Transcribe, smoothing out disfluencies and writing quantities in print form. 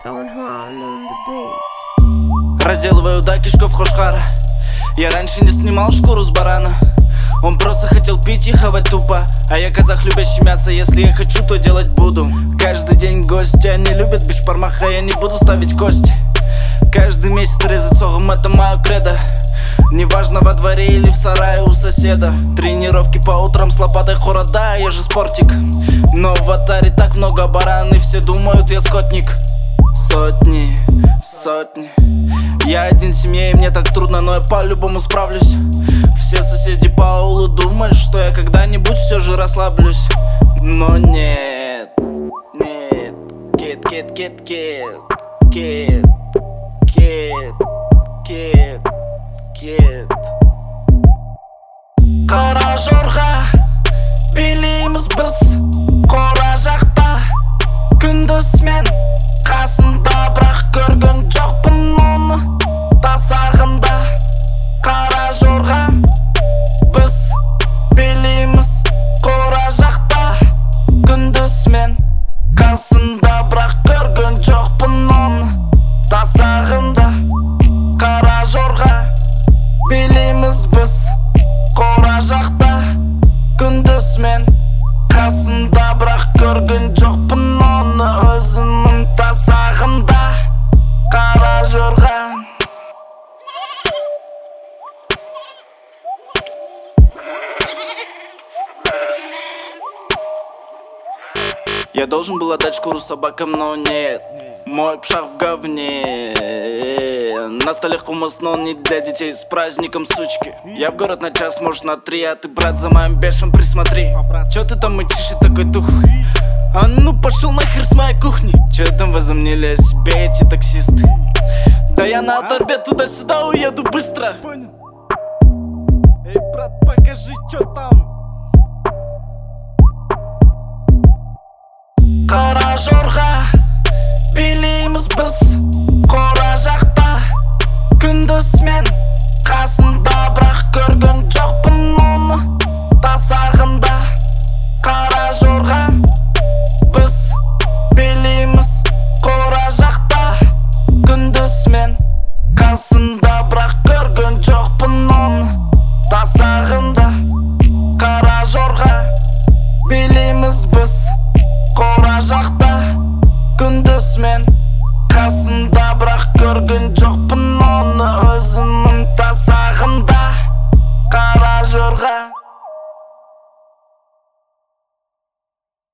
Don Juan on the beats. Разделываю до кишков хошхара. Я раньше не снимал шкуру с барана. Он просто хотел пить и хавать тупо. А я казах, любящий мясо. Если я хочу, то делать буду. Каждый день гости, они любят бешпармаха. Я не буду ставить кости. Каждый месяц резать согом, это мое кредо. Неважно, во дворе или в сарае у соседа. Тренировки по утрам с лопатой хорода. Я же спортик. Но в атаре так много баран, и все думают, я скотник. Сотни. Я один в семье, и мне так трудно, но я по-любому справлюсь. Все соседи по аулу думают, что я когда-нибудь все же расслаблюсь. Но нет. Кет. Қара жорға билейміз біз қора жақта. Күндіз мен қасында, бірақ көрген жоқпын оны тасағында. Қара жорға біз билейміз қора жақта. Күндіз мен қасында, бірақ көрген жоқпын оны тасағында. Қара жорға билейміз біз қора жақта. Күндіз мен қасында, бірақ көрген жоқпын оны өзімнің тасағында. Қара жорға. Я должен был отдать шкуру собакам, но нет. Мой пшах в говне. На столе хумус, но не для детей. С праздником, сучки. Я в город на час, может на 3. А ты, брат, за моим бешем присмотри. Чё ты там мычишь и такой тухлый? А ну пошел нахер с моей кухни. Чё там возомнили о себе эти таксисты? Да я на оторбе туда-сюда уеду быстро. Понял? Эй, брат, покажи, чё там. Қара жорға билейміз біз қора жақта. Күндіз мен қасында, бірақ көрген жоқпын оны тасағында. Қара жорға біз билейміз қора жақта. Күндіз мен қасында, бірақ көрген жоқпын оны тасағында. Қара жорға билейміз біз қора жақта. Күндіз мен қасында, бірақ көрген жоқпын оны өзімнің тасағында. Қара жорға.